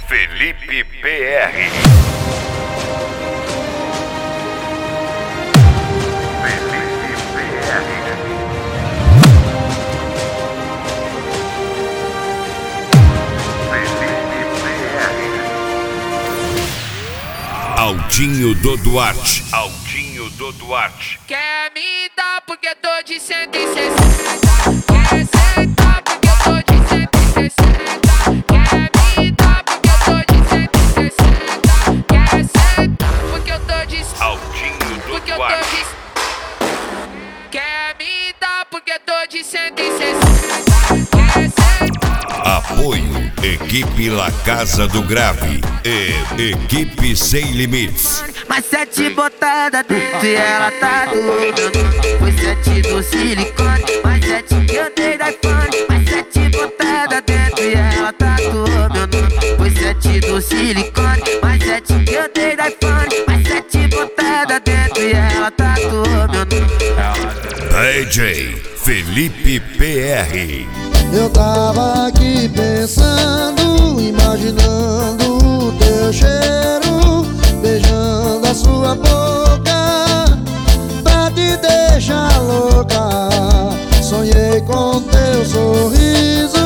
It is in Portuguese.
Felipe PR. Aldinho do Duarte. Aldinho do Duarte. Quer me dar porque tô de 160. Quer sentar porque tô de 160. Quer me dar porque tô de 160. Quer sentar porque eu tô de Aldinho do porque eu tô Duarte. de. Quer me dar porque tô de 160. Quer sentar. Apoio Equipe La Casa do Grave e Equipe Sem Limites. Mas 7 botada dentro e ela tá doendo. Foi 7 do silicone, mais 7 que eu dei da iPhone. Mais 7 botada dentro e ela tá doendo. Foi 7 do silicone, mais 7 que eu dei da iPhone. Mais 7 botada dentro e ela tá doendo. DJ Felipe PR. Eu tava aqui pensando, imaginando o teu cheiro, beijando a sua boca, pra te deixar louca. Sonhei com teu sorriso,